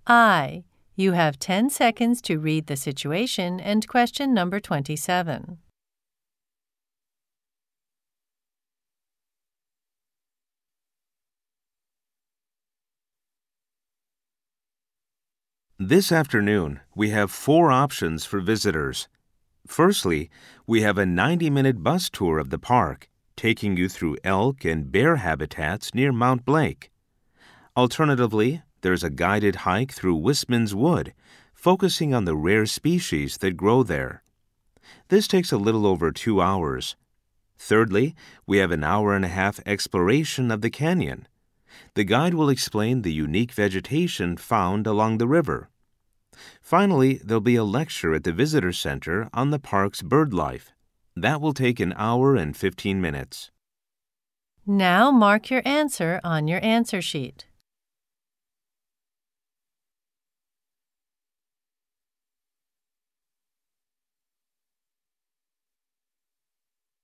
I. You have 10 seconds to read the situation and question number 27. This afternoon, we have 4 options for visitors. Firstly, we have a 90-minute bus tour of the park, taking you through elk and bear habitats near Mount Blake. Alternatively, there's a guided hike through Wistman's Wood, focusing on the rare species that grow there. This takes a little over 2 hours. Thirdly, we have an hour-and-a-half exploration of the canyon. The guide will explain the unique vegetation found along the river. Finally, there'll be a lecture at the visitor center on the park's bird life. That will take an hour and 15 minutes. Now mark your answer on your answer sheet.